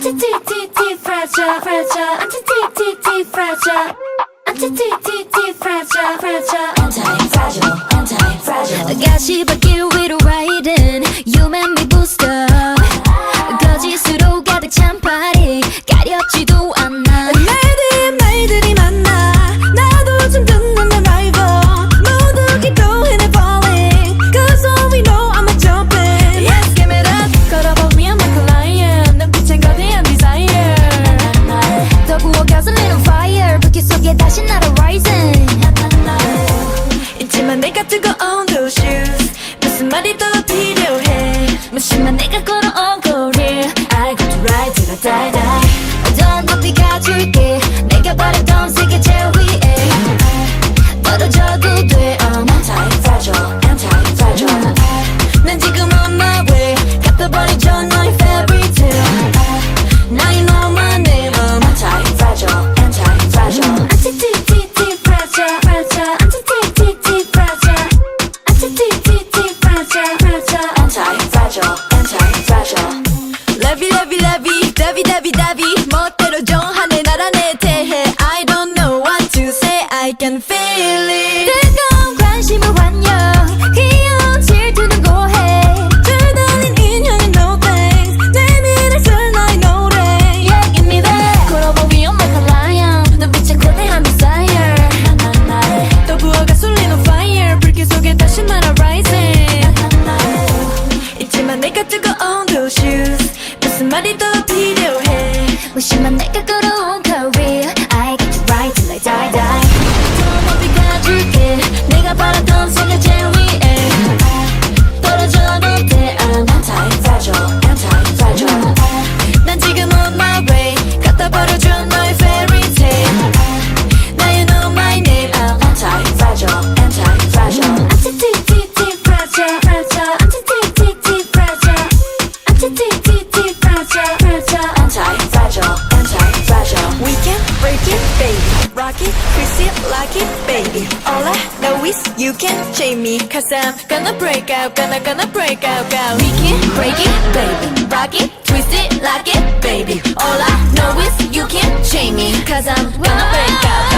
Anti-T-T-T fragile, fragile. Anti-T-T-T fragile. Anti-T-T-T fragile, fragile. Anti-fragile, anti-fragile. 가시밭길 위로 riding You make me boost up 거짓으로 가득 찬 party 가렵지도 않아 말들이 많아 나도 좀 듣는 내 rival 모두 기도해 falling Cause all we know I'm a jumping Yes, give it up 걸어보면 I'm a lion 눈빛엔 거대한 desire 더 부어 gasoline on fire 불길 속에 다시 날아 rising 있지만 내가 뜨거운 those shoes 무슨 말이 더 필요해 무심한 내가 걸어온 거리 I got to ride till I die die 더 높이 가줄게 내가 바랬던 세계 제일 위에 떨어져도 돼 I'm Anti-fragile, anti-fragile. 난 지금 on my way 갚아버리죠 너의 fairy tale Now you know my name I'm Anti-fragile, anti-fragile. Anti-T-T-T fragile, fragile. Anti-T-T-T fragile. Anti-T-T-T fragile, fragile. Anti-fragile, anti-fragile. Lovey lovey lovey lovey lovey lovey 멋대로 정하네 나라 내 대해 I don't know what to say I can feel it 뜨거운 관심을 환영 귀여운 질투는 고해 줄다린 인형은 no thanks 내밀을 쓸 너의 노래 Yeah give me that 걸어보 위험 like a lion 눈빛에 거대한 desire 또 부어가 쏠린 on fire 불길 속에 다시 날아 rising 있지만 내가 뜨거운 those shoes 무슨 말이 더 필요해 무심한 내가 걸어온 career I get to ride till I die die 더 높이 가줄게 내가 바랐던 세계 제일 위에 떨어져도 돼 I'm Anti-fragile, anti-fragile. 난 지금 on my way 갖다 버려줘 너의 fairy tale Now you know my name I'm Anti-fragile, anti-fragile. Anti-T-T-T fragile, fragile. Anti-T-T-T fragile. Anti-T-T-T fragile, fragile. Anti-fragile, anti-fragile. We can break it, baby Rock it, twist it, lock it, baby All I know is you can't chain me Cause I'm gonna break out, gonna break out, go We can break it, baby Rock it, twist it, lock it, baby All I know is you can't chain me Cause I'm gonna break out